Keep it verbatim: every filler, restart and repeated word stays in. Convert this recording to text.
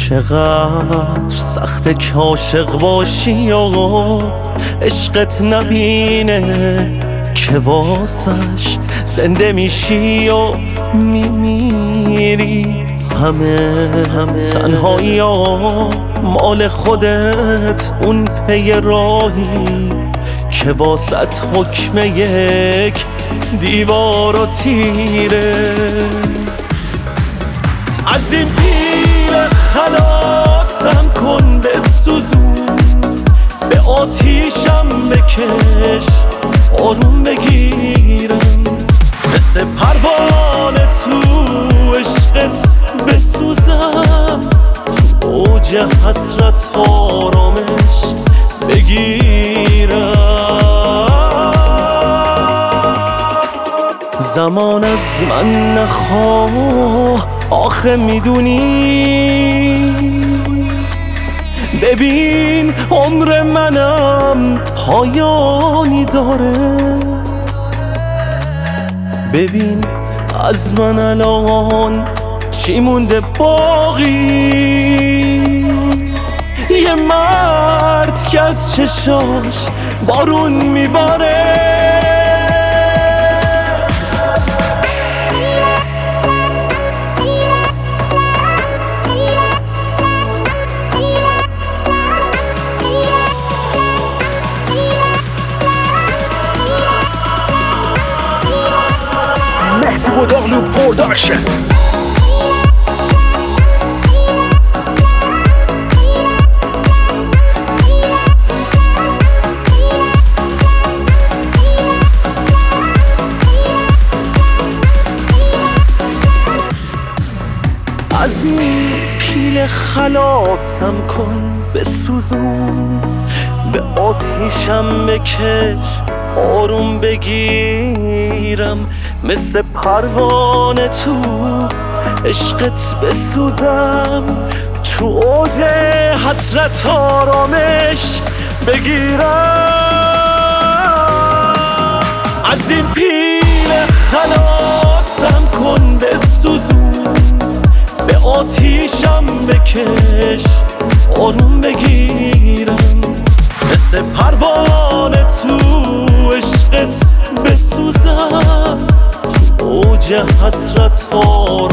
چقدر سخته که عاشق باشی آقا، عشقت نبینه که واسش زنده میشی و میمیری. همه همه تنهایی آقا مال خودت، اون پی راهی که واسط حکم یک دیوار و تیره. از این پیل خلاصم کن، به سوزون به آتیشم بکش، آروم بگیرم مثل پروانه تو عشقت بسوزم، تو اوج حسرت آرامش بگیرم. زمان از من نخواه آخه میدونی، ببین عمر منم پایانی داره. ببین از من الان چی مونده باقی، یه مرد که از چشاش بارون میباره. Darlo Production. از این پیل خلاصم کن، به سوزون به آتیشم بکش، آروم بگیرم مثل پروانه تو عشقت بسوزم، تو اوج حسرت آرامش بگیرم. از این پیل خلاصم کن، به سوزون به آتیشم بکش، آروم بگیرم مثل پروانه تو عشقت بسوزم، تو اوج حسرت ها